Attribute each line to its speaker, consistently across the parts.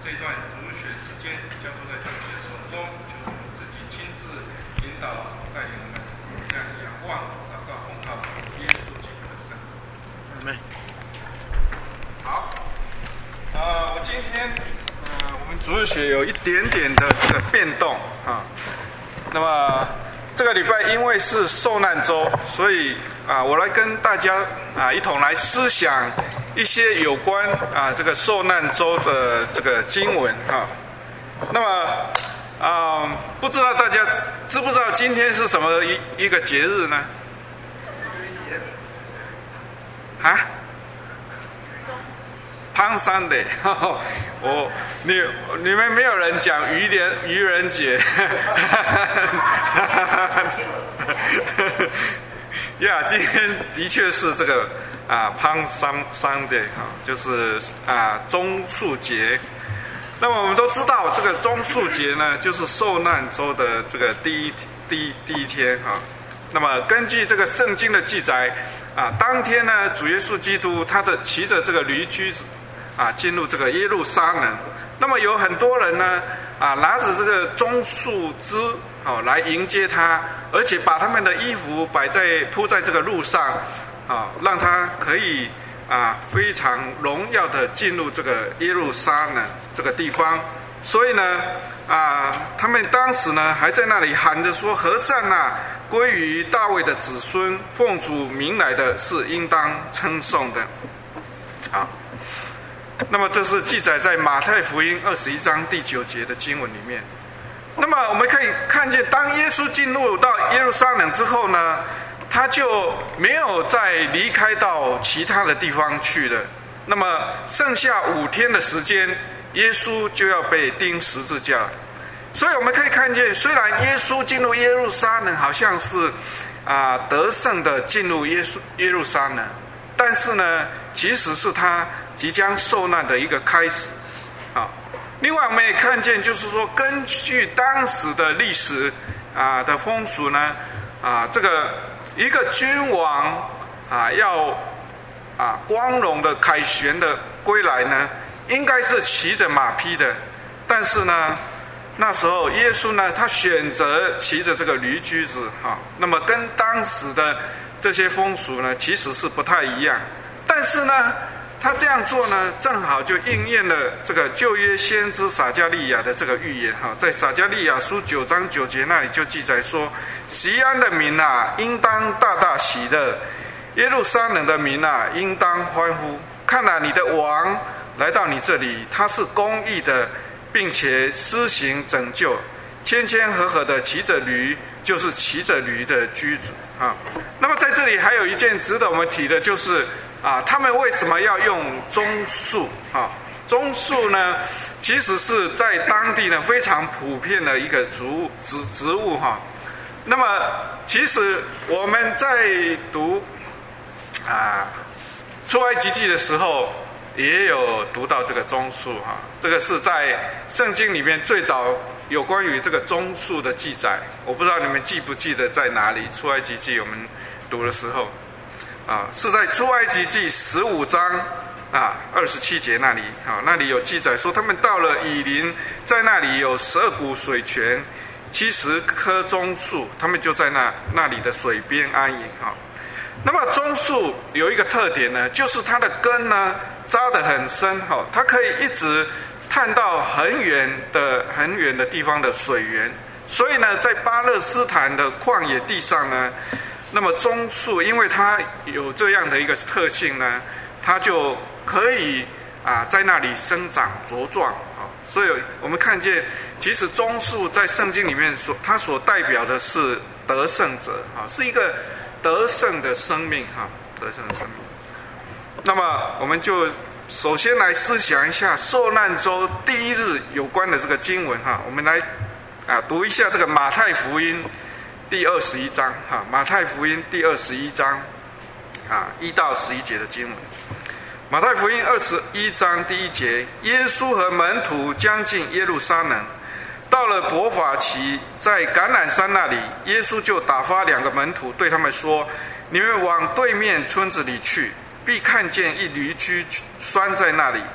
Speaker 1: 这一段主日学时间交托在主你的手中，求主自己亲自引导带领我们，这样仰望祷告，奉靠主耶稣基督的圣名。阿们。好，我今天我们主日学有一点点的这个变动啊。那么这个礼拜因为是受难周，所以我来跟大家一同来思想一些有关这个受难周的这个经文啊。那么不知道大家知不知道今天是什么一个节日呢？Palm Sunday， 你们没有人讲愚人节，今天的确是这个Palm Sunday 就是棕树节。那么我们都知道，这个棕树节呢，就是受难周的这个第一天哈。那么根据这个圣经的记载当天呢，主耶稣基督他骑着这个驴驹子进入这个耶路撒冷。那么有很多人呢拿着这个棕树枝来迎接他，而且把他们的衣服铺在这个路上让他可以非常荣耀的进入这个耶路撒冷这个地方。所以呢他们当时呢还在那里喊着说：和散归于大卫的子孙，奉主名来的是应当称颂的。那么这是记载在马太福音21章第9节的经文里面。那么我们可以看见，当耶稣进入到耶路撒冷之后呢，他就没有再离开到其他的地方去了。那么剩下5天的时间，耶稣就要被钉十字架。所以我们可以看见，虽然耶稣进入耶路撒冷好像是得胜的进入耶路撒冷，但是呢，其实是他即将受难的一个开始另外我们也看见，就是说根据当时的历史的风俗呢这个一个君王要光荣的凯旋的归来呢，应该是骑着马匹的。但是呢，那时候耶稣呢，他选择骑着这个驴驹子那么跟当时的这些风俗呢其实是不太一样。但是呢，他这样做呢，正好就应验了这个旧约先知撒迦利亚的这个预言在撒迦利亚书9章9节那里就记载说：锡安的民应当大大喜乐，耶路撒冷的民应当欢呼。看你的王来到你这里，他是公义的，并且施行拯救，谦谦和和的骑着驴，就是骑着驴的驹子那么在这里还有一件值得我们提的，就是他们为什么要用棕树棕树呢，其实是在当地呢非常普遍的一个植物那么其实我们在读出埃及记的时候也有读到这个棕树这个是在圣经里面最早有关于这个棕树的记载。我不知道你们记不记得在哪里，出埃及记我们读的时候是在出埃及记15章27节那里那里有记载说，他们到了以琳，在那里有12股水泉，70棵棕树，他们就在那里的水边安营那么棕树有一个特点呢，就是它的根呢扎得很深它可以一直探到很远的地方的水源。所以呢，在巴勒斯坦的旷野地上呢，那么棕树因为它有这样的一个特性呢，它就可以在那里生长茁壮所以我们看见，其实棕树在圣经里面它所代表的是得胜者是一个得胜的生命得胜的生命。那么我们就首先来思想一下受难周第一日有关的这个经文我们来读一下这个马太福音第21章马太福音第21章1到11节的经文。马太福音21章第1节：耶稣和门徒将近耶路撒冷，到了伯法其，在橄榄山那里，耶稣就打发2个门徒，对他们说：你们往对面村子里去，必看见一驴驹拴在那里，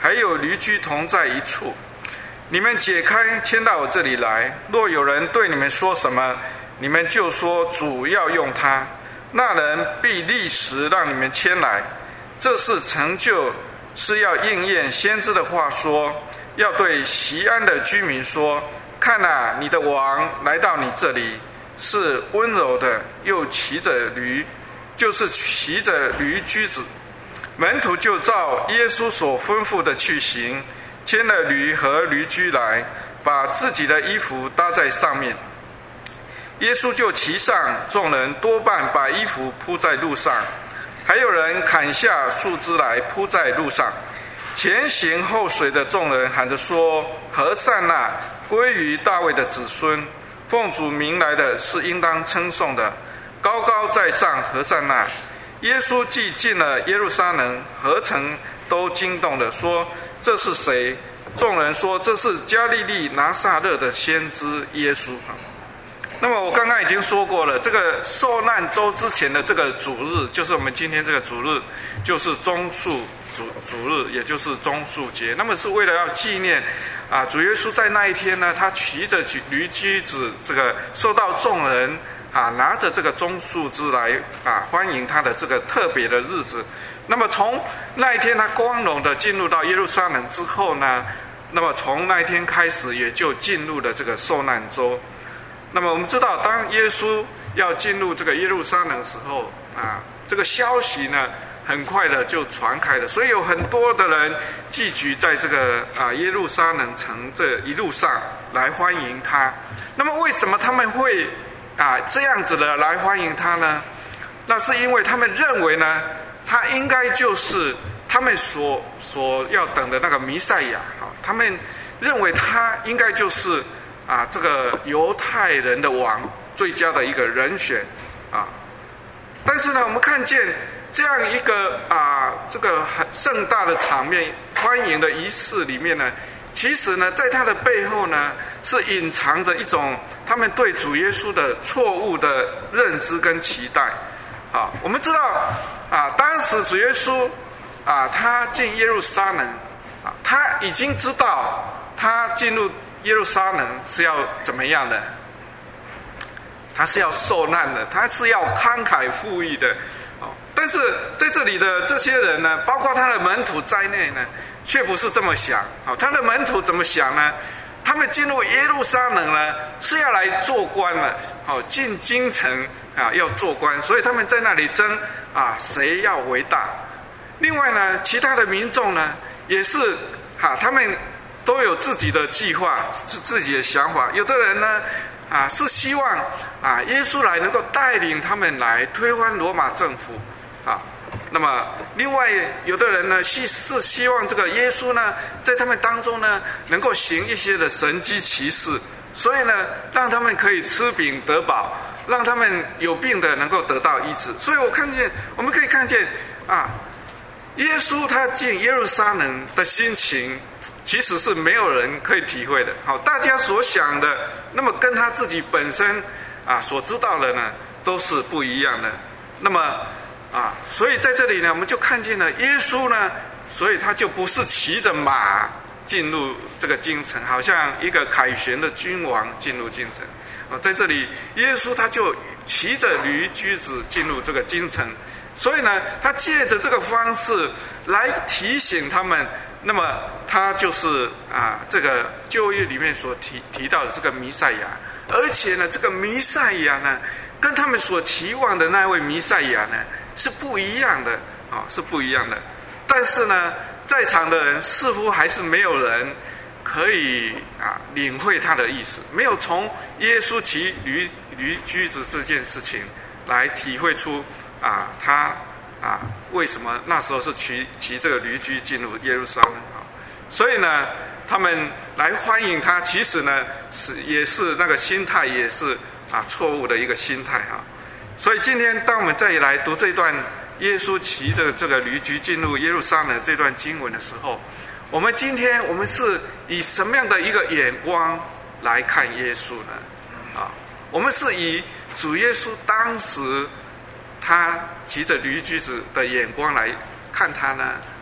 Speaker 1: 还有驴驹同在一处。你们解开，牵到我这里来。若有人对你们说什么，你们就说主要用他，那人必立时让你们牵来。这是成就，是要应验先知的话说，要对锡安的居民说：看啊，你的王来到你这里，是温柔的，又骑着驴，就是骑着驴驹子。门徒就照耶稣所吩咐的去行，牵了驴和驴驹来，把自己的衣服搭在上面。耶稣就骑上，众人多半把衣服铺在路上，还有人砍下树枝来铺在路上。前行后随的众人喊着说：和散那，归于大卫的子孙，奉主名来的是应当称颂的，高高在上，和散那。耶稣既进了耶路撒冷，何曾都惊动了，说：这是谁？众人说：这是加利利拿撒勒的先知耶稣。那么我刚刚已经说过了，这个受难周之前的这个主日，就是我们今天这个主日，就是棕树主日，也就是棕树节。那么是为了要纪念主耶稣在那一天呢，他骑着驴驹子，这个受到众人拿着这个棕树枝来欢迎他的这个特别的日子。那么从那一天他光荣的进入到耶路撒冷之后呢，那么从那一天开始也就进入了这个受难周。那么我们知道，当耶稣要进入这个耶路撒冷的时候这个消息呢很快的就传开了，所以有很多的人聚集在这个耶路撒冷城这一路上来欢迎他。那么为什么他们会这样子的来欢迎他呢？那是因为他们认为呢，他应该就是他们所要等的那个弥赛亚。他们认为他应该就是这个犹太人的王，最佳的一个人选但是呢，我们看见这样一个这个很盛大的场面，欢迎的仪式里面呢，其实呢，在他的背后呢，是隐藏着一种他们对主耶稣的错误的认知跟期待。我们知道当时主耶稣他进耶路撒冷他已经知道他进入耶路撒冷是要怎么样的？他是要受难的，他是要慷慨赴义的。但是在这里的这些人呢，包括他的门徒在内呢，却不是这么想。他的门徒怎么想呢？他们进入耶路撒冷呢，是要来做官了。进京城要做官，所以他们在那里争谁要为大。另外呢，其他的民众呢，也是他们都有自己的计划，自己的想法。有的人呢是希望耶稣来能够带领他们来推翻罗马政府那么另外有的人呢是希望这个耶稣呢在他们当中呢能够行一些的神迹奇事，所以呢让他们可以吃饼得饱，让他们有病的能够得到医治。所以我们可以看见耶稣他进耶路撒冷的心情其实是没有人可以体会的。大家所想的那么跟他自己本身所知道的呢都是不一样的。那么所以在这里呢，我们就看见了耶稣呢，所以他就不是骑着马进入这个京城，好像一个凯旋的君王进入京城。在这里耶稣他就骑着驴驹子进入这个京城，所以呢他借着这个方式来提醒他们，那么他就是这个旧约里面所提到的这个弥赛亚。而且呢这个弥赛亚呢跟他们所期望的那位弥赛亚呢是不一样的是不一样的。但是呢在场的人似乎还是没有人可以领会他的意思，没有从耶稣骑驴驹子这件事情来体会出他为什么那时候是骑这个驴驹进入耶路撒冷。所以呢他们来欢迎他，其实呢也是那个心态也是错误的一个心态所以今天当我们再来读这段耶稣骑着这个驴驹进入耶路撒冷这段经文的时候，我们今天我们是以什么样的一个眼光来看耶稣呢？我们是以主耶稣当时他骑着驴驹子的眼光来看他呢，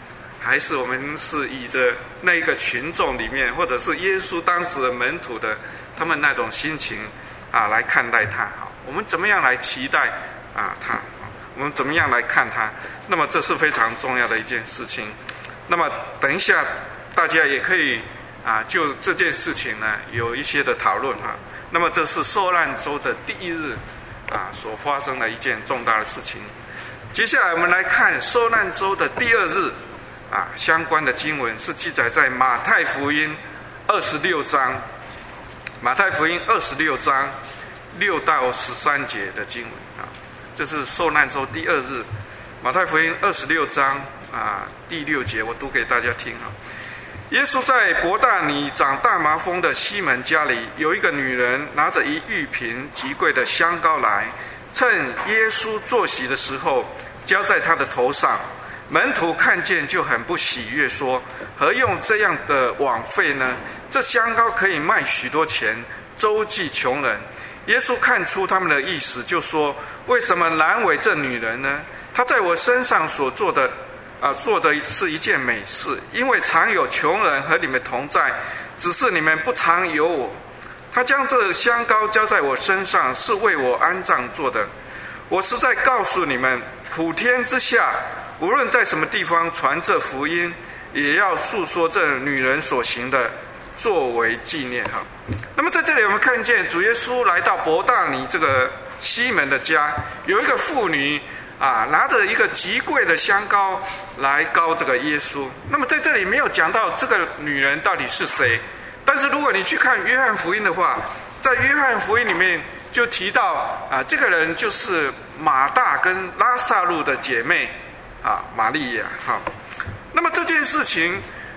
Speaker 1: 还是我们是以着那一个群众里面，或者是耶稣当时的门徒的他们那种心情来看待他？我们怎么样来期待他？我们怎么样来看他？那么这是非常重要的一件事情。那么等一下大家也可以就这件事情呢有一些的讨论那么这是受难周的第一日所发生的一件重大的事情。接下来我们来看受难周的第二日相关的经文是记载在马太福音26章，马太福音26章6到13节的经文这是受难周第二日，马太福音26章第6节，我读给大家听耶稣在伯大尼长大麻风的西门家里，有一个女人拿着一玉瓶极贵的香膏来，趁耶稣坐席的时候浇在他的头上。门徒看见就很不喜悦，说：何用这样的枉费呢？这香膏可以卖许多钱，周济穷人。耶稣看出他们的意思，就说：为什么难为这女人呢？她在我身上所做的是一件美事，因为常有穷人和你们同在，只是你们不常有我。他将这香膏浇在我身上，是为我安葬做的。我实在告诉你们，普天之下无论在什么地方传这福音，也要述说这女人所行的，作为纪念那么在这里我们看见主耶稣来到伯大尼这个西门的家，有一个妇女拿着一个极贵的香膏来膏这个耶稣。那么在这里没有讲到这个女人到底是谁，但是如果你去看约翰福音的话，在约翰福音里面就提到这个人就是马大跟拉撒路的姐妹玛利亚那么这件事情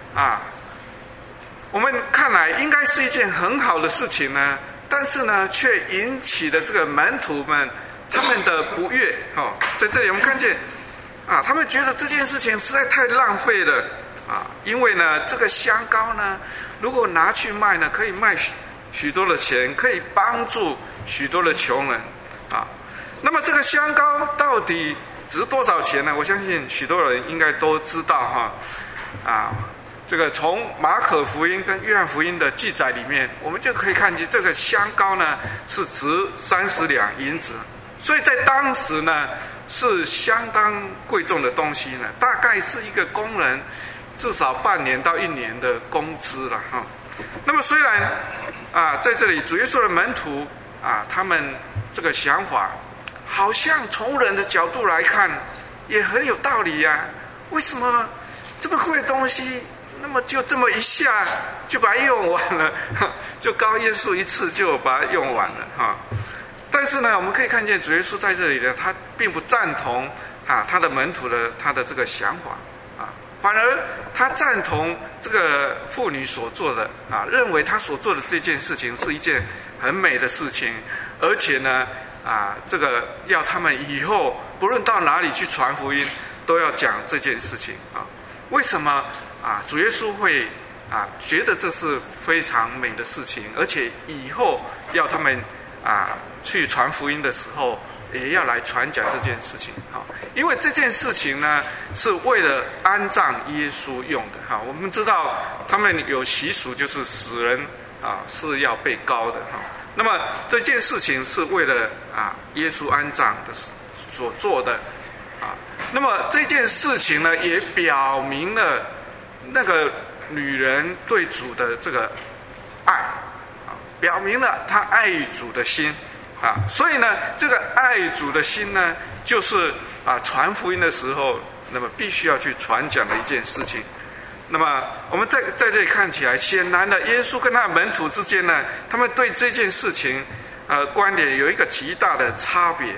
Speaker 1: 我们看来应该是一件很好的事情呢，但是呢却引起了这个门徒们他们的不悦在这里我们看见他们觉得这件事情实在太浪费了因为呢这个香膏呢如果拿去卖呢，可以卖许多的钱，可以帮助许多的穷人那么这个香膏到底值多少钱呢？我相信许多人应该都知道这个从马可福音跟约翰福音的记载里面，我们就可以看见这个香膏呢是值30两银子，所以在当时呢是相当贵重的东西呢，大概是一个工人至少半年到1年的工资了那么虽然在这里主耶稣的门徒他们这个想法好像从人的角度来看也很有道理为什么这么贵的东西那么就这么一下就把它用完了，就膏耶稣一次就把它用完了但是呢我们可以看见主耶稣在这里呢，他并不赞同他的门徒的他的这个想法反而他赞同这个妇女所做的认为他所做的这件事情是一件很美的事情，而且呢这个要他们以后不论到哪里去传福音都要讲这件事情为什么主耶稣会觉得这是非常美的事情，而且以后要他们去传福音的时候也要来传讲这件事情因为这件事情呢是为了安葬耶稣用的我们知道他们有习俗，就是死人是要被膏的那么这件事情是为了耶稣安葬的所做的那么这件事情呢也表明了那个女人对主的这个爱表明了她爱主的心所以呢这个爱主的心呢就是传福音的时候那么必须要去传讲的一件事情。那么我们在这里看起来，显然的耶稣跟他的门徒之间呢，他们对这件事情观点有一个极大的差别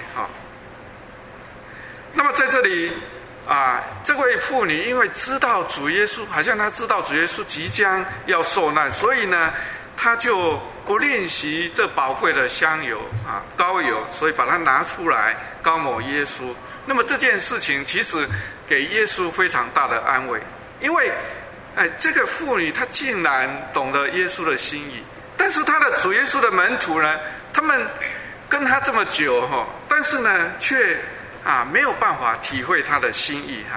Speaker 1: 那么在这里这位妇女因为知道主耶稣，好像她知道主耶稣即将要受难，所以呢她就不吝惜这宝贵的香油膏油，所以把它拿出来膏抹耶稣。那么这件事情其实给耶稣非常大的安慰，因为这个妇女她竟然懂得耶稣的心意，但是她的主耶稣的门徒呢，他们跟他这么久但是呢却没有办法体会他的心意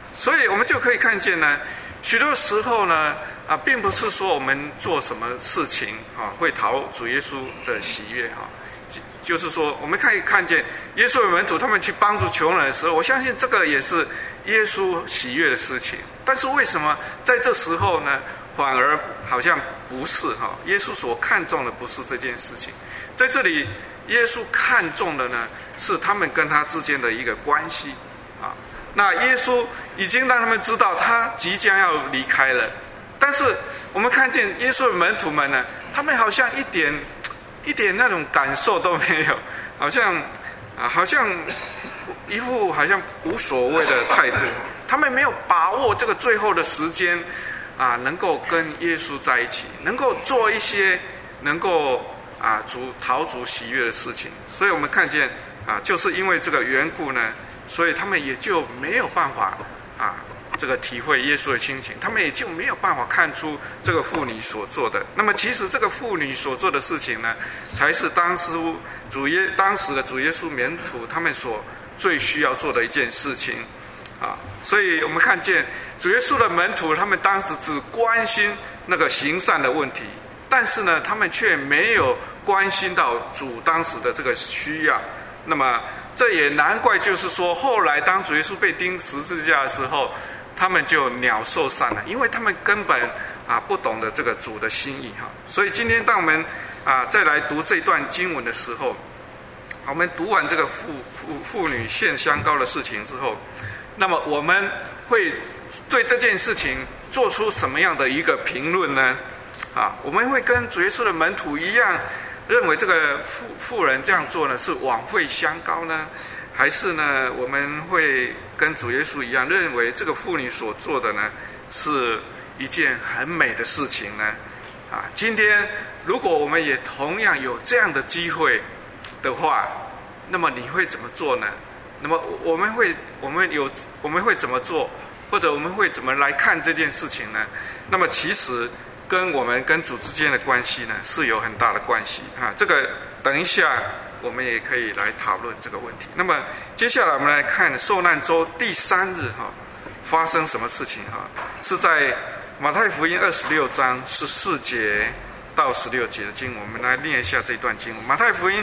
Speaker 1: 所以我们就可以看见呢，许多时候呢，并不是说我们做什么事情会讨主耶稣的喜悦就是说，我们可以看见耶稣的门徒他们去帮助穷人的时候，我相信这个也是耶稣喜悦的事情。但是为什么在这时候呢，反而好像不是耶稣所看重的不是这件事情，在这里耶稣看重的呢是他们跟他之间的一个关系那耶稣已经让他们知道他即将要离开了，但是我们看见耶稣的门徒们呢，他们好像一点那种感受都没有，好像一副好像无所谓的态度，他们没有把握这个最后的时间能够跟耶稣在一起，能够做一些能够讨主喜悦的事情。所以我们看见就是因为这个缘故呢，所以他们也就没有办法这个体会耶稣的亲情，他们也就没有办法看出这个妇女所做的。那么其实这个妇女所做的事情呢，才是当时的主耶稣门徒他们所最需要做的一件事情所以我们看见主耶稣的门徒他们当时只关心那个行善的问题，但是呢他们却没有关心到主当时的这个需要。那么这也难怪，就是说后来当主耶稣被钉十字架的时候，他们就鸟兽散了，因为他们根本不懂得这个主的心意所以今天当我们再来读这段经文的时候，我们读完这个妇女献香膏的事情之后，那么我们会对这件事情做出什么样的一个评论呢？我们会跟主耶稣的门徒一样，认为这个妇人这样做呢是枉费香膏呢，还是呢我们会跟主耶稣一样，认为这个妇女所做的呢是一件很美的事情呢？今天如果我们也同样有这样的机会的话，那么你会怎么做呢？那么我们会怎么做，或者我们会怎么来看这件事情呢？那么其实跟我们跟主之间的关系呢是有很大的关系这个等一下我们也可以来讨论这个问题。那么接下来我们来看受难周第3日发生什么事情是在马太福音26章14节到16节的经文。我们来念一下这段经文。马太福音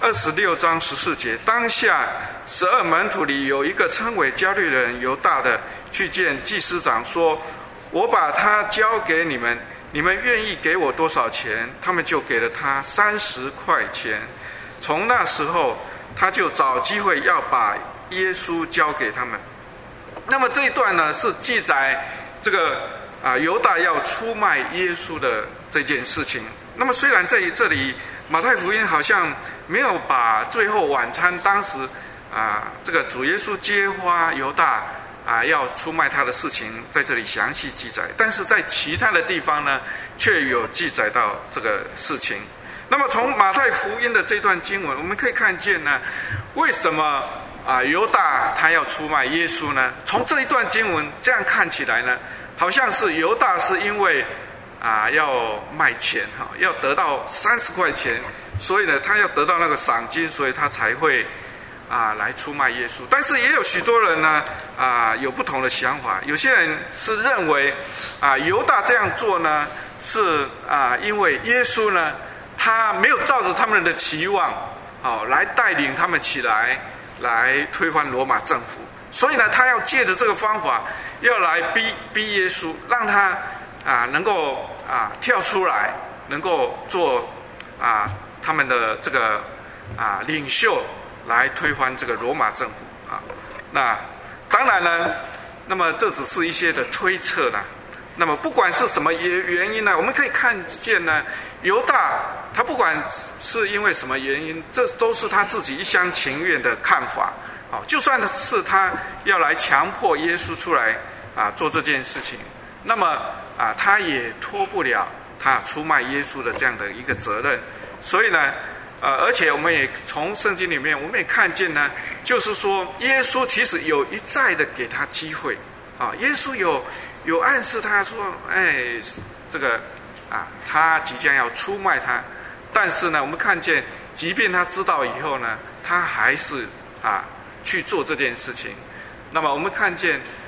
Speaker 1: 26章14节，当下12门徒里有一个称为加略人犹大的，去见祭司长说，我把他交给你们，你们愿意给我多少钱？他们就给了他30块钱。从那时候他就找机会要把耶稣交给他们。那么这一段呢是记载这个犹大要出卖耶稣的这件事情。那么虽然在这里马太福音好像没有把最后晚餐当时这个主耶稣揭发犹大要出卖他的事情在这里详细记载，但是在其他的地方呢却有记载到这个事情。那么从马太福音的这段经文我们可以看见呢，为什么犹大他要出卖耶稣呢？从这一段经文这样看起来呢，好像是犹大是因为要卖钱要得到30块钱，所以呢他要得到那个赏金，所以他才会来出卖耶稣。但是也有许多人呢有不同的想法，有些人是认为犹大这样做呢是因为耶稣呢他没有照着他们的期望来带领他们起来推翻罗马政府，所以呢他要借着这个方法要来逼耶稣，让他能够跳出来，能够做他们的这个领袖，来推翻这个罗马政府那当然呢，那么这只是一些的推测啦。那么不管是什么原因呢，我们可以看见呢，犹大他不管是因为什么原因，这都是他自己一厢情愿的看法就算是他要来强迫耶稣出来做这件事情，那么他也脱不了他出卖耶稣的这样的一个责任。所以呢而且我们也从圣经里面我们也看见呢，就是说耶稣其实有一再的给他机会耶稣有暗示他说这个他即将要出卖他，但是呢我们看见即便他知道以后呢，他还是去做这件事情。那么我们看见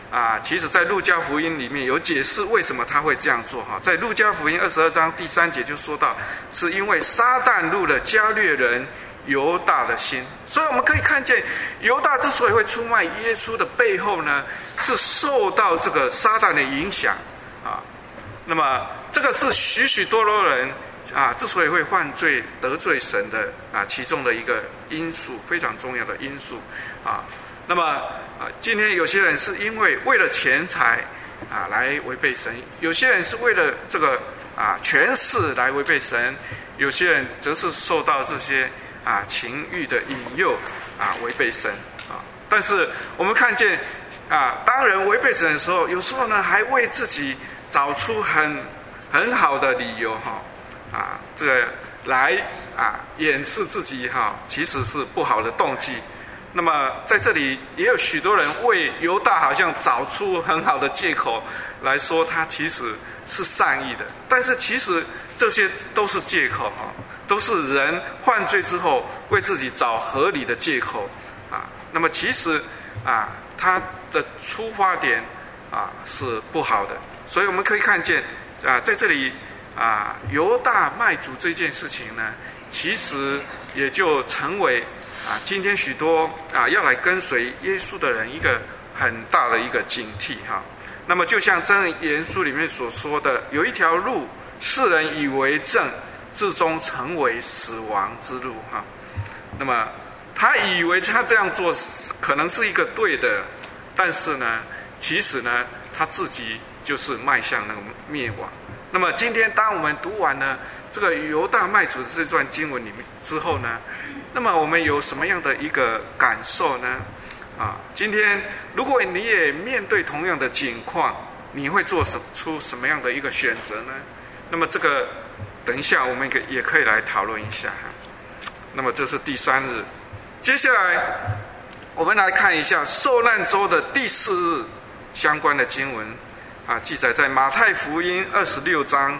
Speaker 1: 其实在路加福音里面有解释为什么他会这样做哈。在路加福音22章第3节就说到，是因为撒旦入了加略人犹大的心。所以我们可以看见，犹大之所以会出卖耶稣的背后呢，是受到这个撒旦的影响那么这个是许许多多人之所以会犯罪得罪神的其中的一个因素，非常重要的因素那么今天有些人是因为了钱财来违背神，有些人是为了这个权势来违背神，有些人则是受到这些情欲的引诱违背神但是我们看见当人违背神的时候，有时候呢还为自己找出很好的理由这个来掩饰自己其实是不好的动机。那么在这里也有许多人为犹大好像找出很好的借口来说他其实是善意的，但是其实这些都是借口都是人犯罪之后为自己找合理的借口那么其实他的出发点是不好的。所以我们可以看见在这里犹大卖主这件事情呢，其实也就成为今天许多要来跟随耶稣的人一个很大的一个警惕那么就像箴言书里面所说的，有一条路世人以为正，至终成为死亡之路那么他以为他这样做可能是一个对的，但是呢其实呢他自己就是迈向那个灭亡。那么今天当我们读完了这个犹大卖主的这段经文里面之后呢，那么我们有什么样的一个感受呢今天如果你也面对同样的境况，你会做出什么样的一个选择呢？那么这个等一下我们也可以来讨论一下那么这是第3日。接下来我们来看一下受难周的第4日相关的经文记载在马太福音26章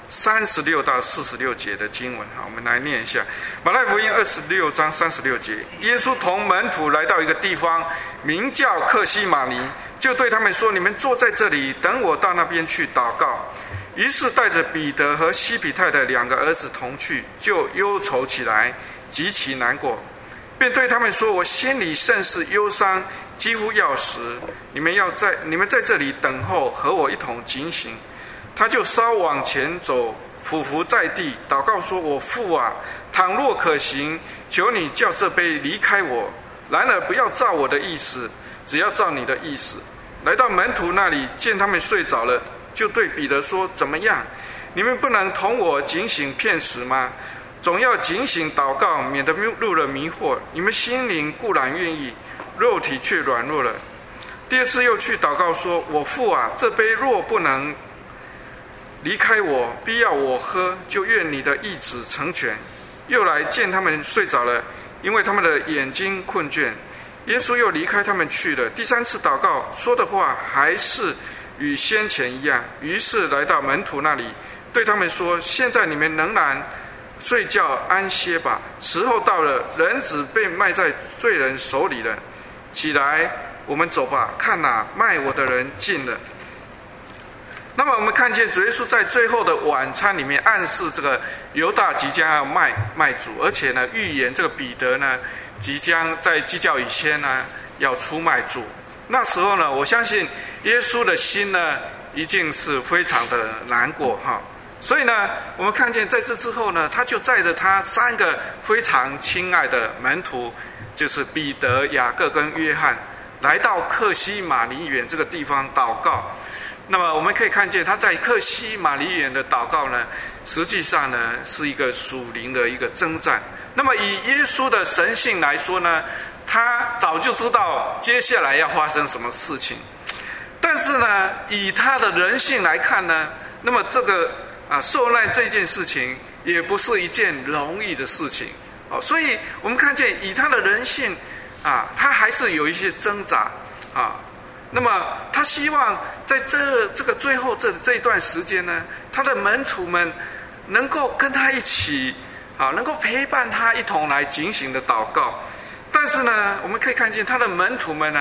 Speaker 1: 36到46节的经文我们来念一下。马太福音26章36节，耶稣同门徒来到一个地方名叫客西马尼，就对他们说，你们坐在这里，等我到那边去祷告。于是带着彼得和西庇太的2个儿子同去，就忧愁起来，极其难过，便对他们说，我心里甚是忧伤，几乎要死，你们在这里等候，和我一同警醒。他就稍往前走，俯伏在地，祷告说，我父啊，倘若可行，求你叫这杯离开我，然而不要照我的意思，只要照你的意思。来到门徒那里，见他们睡着了，就对彼得说，怎么样，你们不能同我警醒片时吗？总要警醒祷告，免得入了迷惑。你们心灵固然愿意，肉体却软弱了。第2次又去祷告说，我父啊，这杯若不能离开我，必要我喝，就愿你的意旨成全。又来见他们睡着了，因为他们的眼睛困倦。耶稣又离开他们去了。第3次祷告说的话还是与先前一样，于是来到门徒那里，对他们说，现在你们仍然睡觉安歇吧，时候到了，人子被卖在罪人手里了。起来，我们走吧，看卖我的人近了。那么我们看见主耶稣在最后的晚餐里面暗示这个犹大即将要卖主，而且呢预言这个彼得呢即将在鸡叫以前呢要出卖主。那时候呢，我相信耶稣的心呢一定是非常的难过所以呢我们看见在这之后呢，他就载着他3个非常亲爱的门徒，就是彼得、雅各跟约翰，来到客西马尼园这个地方祷告。那么我们可以看见他在客西马尼园的祷告呢，实际上呢是一个属灵的一个征战。那么以耶稣的神性来说呢，他早就知道接下来要发生什么事情，但是呢以他的人性来看呢，那么这个受难这件事情也不是一件容易的事情所以我们看见以他的人性他还是有一些挣扎那么他希望在这个最后这一段时间呢，他的门徒们能够跟他一起能够陪伴他一同来警醒的祷告。但是呢我们可以看见他的门徒们呢，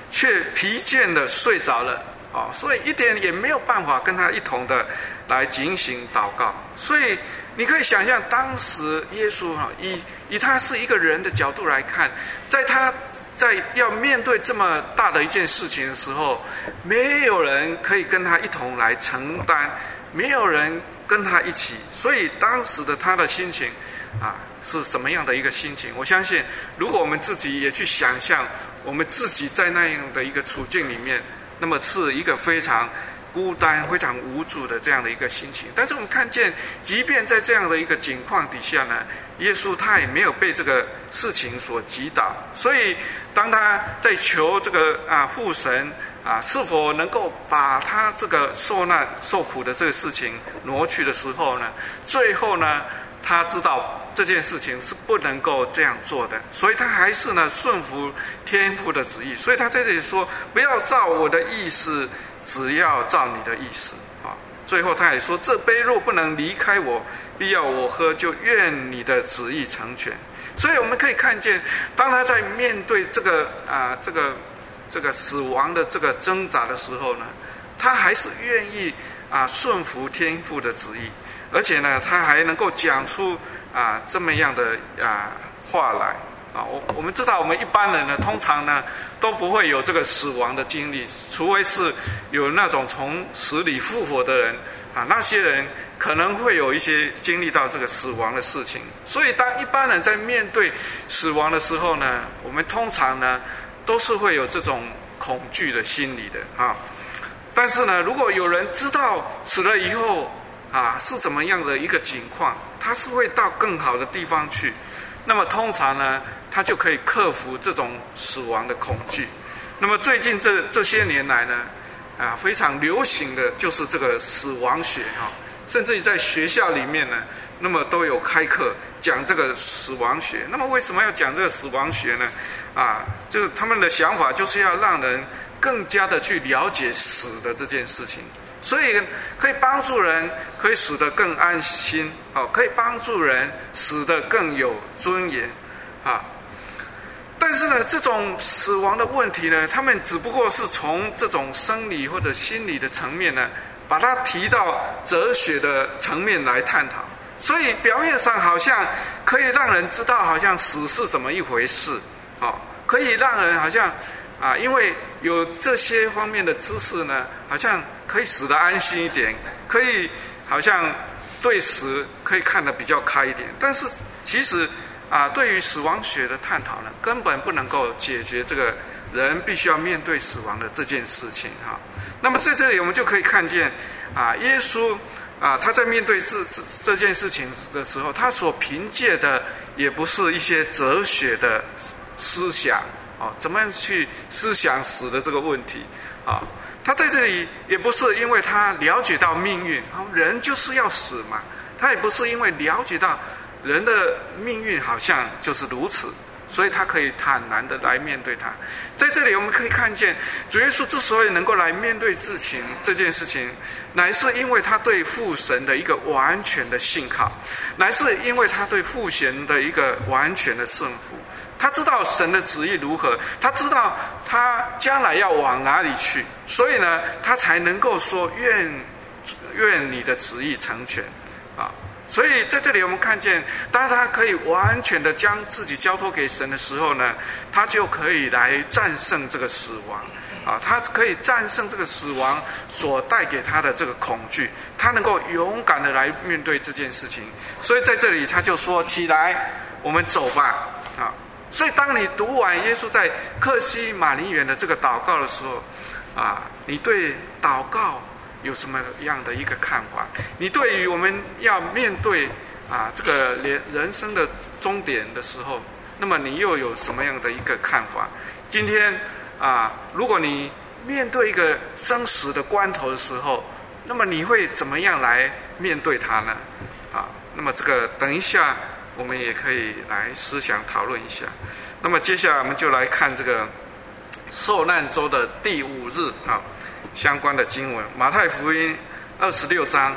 Speaker 1: 却疲倦的睡着了啊，所以一点也没有办法跟他一同的来警醒祷告。所以你可以想象，当时耶稣以他是一个人的角度来看，他在要面对这么大的一件事情的时候，没有人可以跟他一同来承担，没有人跟他一起，所以当时的他的心情是什么样的一个心情？我相信，如果我们自己也去想象，我们自己在那样的一个处境里面，那么是一个非常孤单、非常无助的这样的一个心情。但是我们看见，即便在这样的一个境况底下呢，耶稣他也没有被这个事情所击倒。所以，当他在求这个父神是否能够把他这个受难受苦的这个事情挪去的时候呢，最后呢，他知道这件事情是不能够这样做的，所以他还是呢顺服天父的旨意。所以他在这里说：“不要照我的意思，只要照你的意思。”最后他也说：“这杯若不能离开我，必要我喝，就愿你的旨意成全。”所以我们可以看见，当他在面对这个死亡的这个挣扎的时候呢，他还是愿意顺服天父的旨意，而且呢，他还能够讲出这么样的话来我们知道，我们一般人呢，通常呢都不会有这个死亡的经历，除非是有那种从死里复活的人那些人可能会有一些经历到这个死亡的事情。所以，当一般人在面对死亡的时候呢，我们通常呢都是会有这种恐惧的心理的但是呢，如果有人知道死了以后是怎么样的一个情况，他是会到更好的地方去，那么通常呢，他就可以克服这种死亡的恐惧。那么最近这些年来呢，非常流行的就是这个死亡学甚至于在学校里面呢，那么都有开课讲这个死亡学。那么为什么要讲这个死亡学呢？就是他们的想法就是要让人更加的去了解死的这件事情，所以可以帮助人可以死得更安心可以帮助人死得更有尊严但是呢，这种死亡的问题呢，他们只不过是从这种生理或者心理的层面呢，把它提到哲学的层面来探讨。所以表面上好像可以让人知道好像死是怎么一回事可以让人好像因为有这些方面的知识呢，好像可以死得安心一点，可以好像对死可以看得比较开一点。但是其实对于死亡学的探讨呢，根本不能够解决这个人必须要面对死亡的这件事情那么在这里我们就可以看见耶稣他在面对这件事情的时候，他所凭借的也不是一些哲学的思想怎么样去思想死的这个问题他在这里也不是因为他了解到命运人就是要死嘛，他也不是因为了解到人的命运好像就是如此，所以他可以坦然的来面对它。在这里我们可以看见，主耶稣之所以能够来面对这件事情，乃是因为他对父神的一个完全的信靠，乃是因为他对父神的一个完全的顺服。他知道神的旨意如何，他知道他将来要往哪里去，所以呢，他才能够说愿你的旨意成全所以在这里我们看见，当他可以完全的将自己交托给神的时候呢，他就可以来战胜这个死亡他可以战胜这个死亡所带给他的这个恐惧，他能够勇敢的来面对这件事情。所以在这里他就说：“起来，我们走吧。”所以当你读完耶稣在客西马尼园的这个祷告的时候你对祷告有什么样的一个看法？你对于我们要面对这个人生的终点的时候，那么你又有什么样的一个看法？今天如果你面对一个生死的关头的时候，那么你会怎么样来面对它呢？那么这个等一下我们也可以来思想讨论一下。那么接下来我们就来看这个受难周的第5日相关的经文，马太福音26章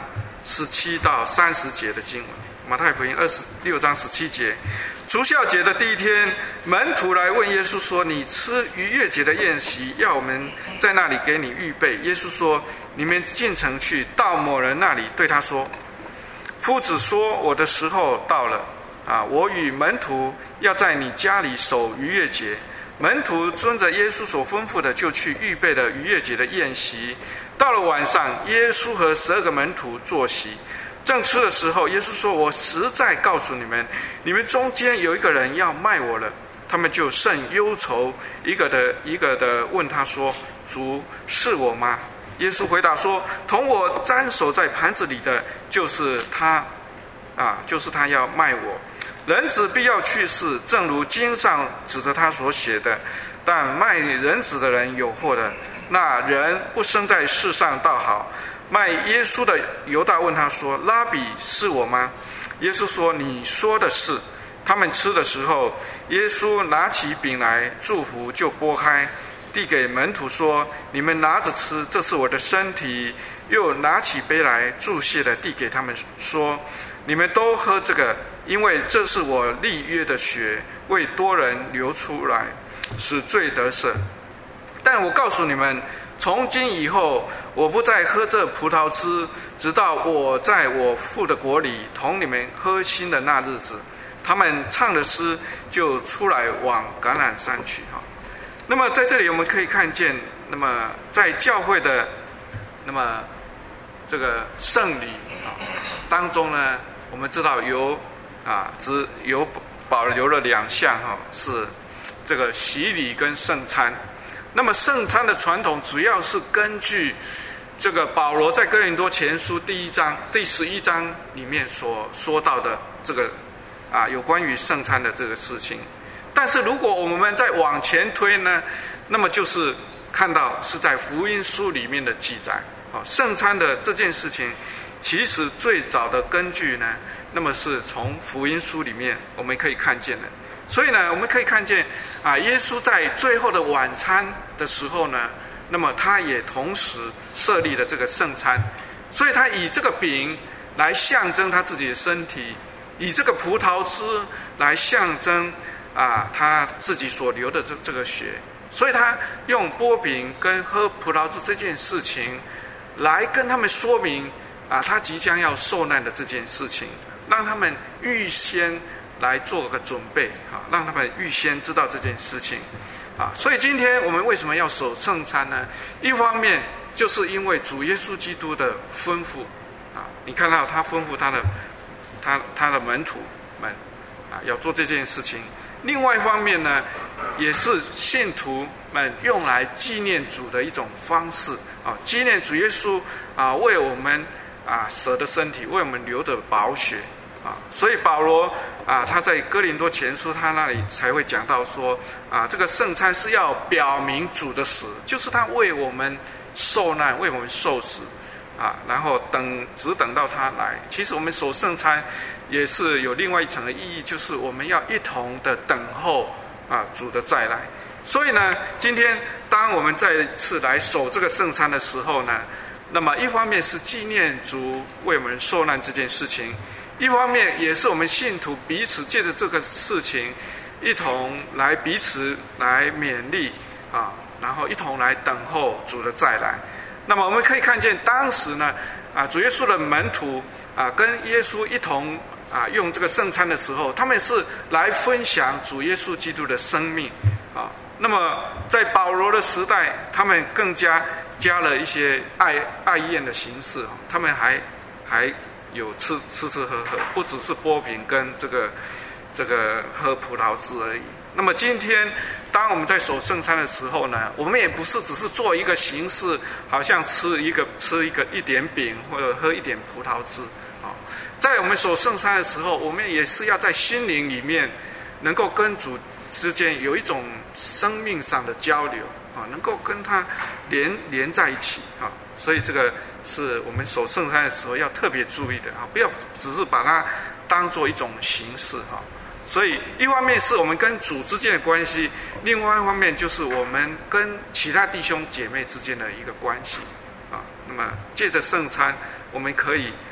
Speaker 1: 17到30节的经文。马太福音26章17节，除酵节的第一天，门徒来问耶稣说：“你吃逾越节的宴席，要我们在那里给你预备？”耶稣说：“你们进城去，到某人那里，对他说：夫子说，我的时候到了，我与门徒要在你家里守逾越节。”门徒遵着耶稣所吩咐的，就去预备了逾越节的宴席。到了晚上，耶稣和12个门徒坐席，正吃的时候，耶稣说：“我实在告诉你们，你们中间有一个人要卖我了。”他们就甚忧愁，一个的问他说：“主，是我吗？”耶稣回答说：“同我沾手在盘子里的，就是他，就是他要卖我。人子必要去世，正如经上指着他所写的。但卖人子的人有祸的，那人不生在世上倒好。”卖耶稣的犹大问他说：“拉比，是我吗？”耶稣说：“你说的是。”他们吃的时候，耶稣拿起饼来祝福，就拨开，递给门徒说：“你们拿着吃，这是我的身体。”又拿起杯来祝谢的递给他们说：“你们都喝这个，因为这是我立约的血，为多人流出来，使罪得赦。但我告诉你们，从今以后，我不再喝这葡萄汁，直到我在我父的国里同你们喝新的那日子。”他们唱的诗就出来往橄榄山去。那么在这里我们可以看见，那么在教会的那么这个圣礼当中呢，我们知道只有保留了2项是这个洗礼跟圣餐。那么圣餐的传统主要是根据这个保罗在哥林多前书第11章里面所说到的这个有关于圣餐的这个事情。但是如果我们再往前推呢，那么就是看到是在福音书里面的记载。圣餐的这件事情其实最早的根据呢，那么是从福音书里面我们可以看见的。所以呢，我们可以看见耶稣在最后的晚餐的时候呢，那么他也同时设立了这个圣餐。所以他以这个饼来象征他自己的身体，以这个葡萄汁来象征他自己所流的这个血。所以他用剥饼跟喝葡萄汁这件事情来跟他们说明他即将要受难的这件事情，让他们预先来做个准备，让他们预先知道这件事情。所以今天我们为什么要守圣餐呢？一方面就是因为主耶稣基督的吩咐，你看到他吩咐他的门徒们要做这件事情。另外一方面呢，也是信徒们用来纪念主的一种方式，纪念主耶稣为我们舍的身体，为我们流的宝血。所以保罗他在哥林多前书他那里才会讲到说这个圣餐是要表明主的死，就是他为我们受难，为我们受死然后只等到他来。其实我们守圣餐也是有另外一层的意义，就是我们要一同的等候主的再来。所以呢，今天当我们再一次来守这个圣餐的时候呢，那么一方面是纪念主为我们受难这件事情，一方面也是我们信徒彼此借着这个事情一同来彼此来勉励然后一同来等候主的再来。那么我们可以看见当时呢主耶稣的门徒跟耶稣一同用这个圣餐的时候，他们是来分享主耶稣基督的生命那么在保罗的时代，他们更加了一些爱宴的形式，他们还有吃喝，不只是剥饼跟这个喝葡萄汁而已。那么今天当我们在守圣餐的时候呢，我们也不是只是做一个形式，好像吃一点饼或者喝一点葡萄汁在我们守圣餐的时候，我们也是要在心灵里面能够跟主之间有一种生命上的交流能够跟他连在一起所以这个是我们守圣餐的时候要特别注意的不要只是把它当做一种形式所以一方面是我们跟主之间的关系，另外一方面就是我们跟其他弟兄姐妹之间的一个关系那么借着圣餐，我们可以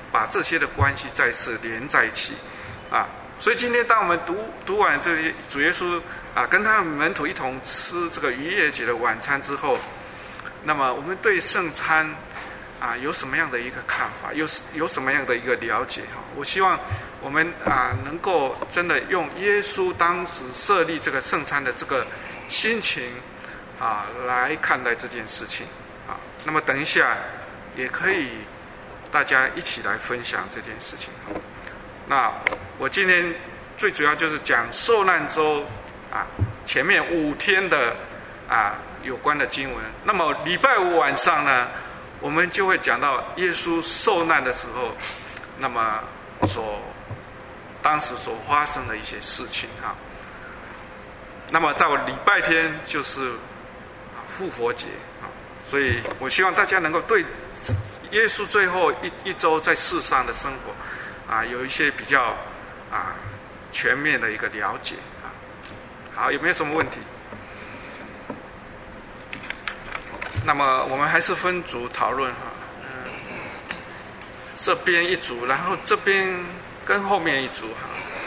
Speaker 1: 把这些的关系再次连在一起啊。所以今天当我们读完这些主耶稣啊跟他的门徒一同吃这个逾越节的晚餐之后，那么我们对圣餐啊有什么样的一个看法，有什么样的一个了解哈？我希望我们啊能够真的用耶稣当时设立这个圣餐的这个心情啊来看待这件事情啊。那么等一下也可以大家一起来分享这件事情。那我今天最主要就是讲受难周啊前面5天的啊有关的经文。那么礼拜5晚上呢，我们就会讲到耶稣受难的时候，那么当时所发生的一些事情啊。那么到礼拜天就是复活节啊，所以我希望大家能够对耶稣最后一周在世上的生活啊有一些比较啊全面的一个了解啊。好，有没有什么问题？那么我们还是分组讨论哈，这边一组，然后这边跟后面一组哈。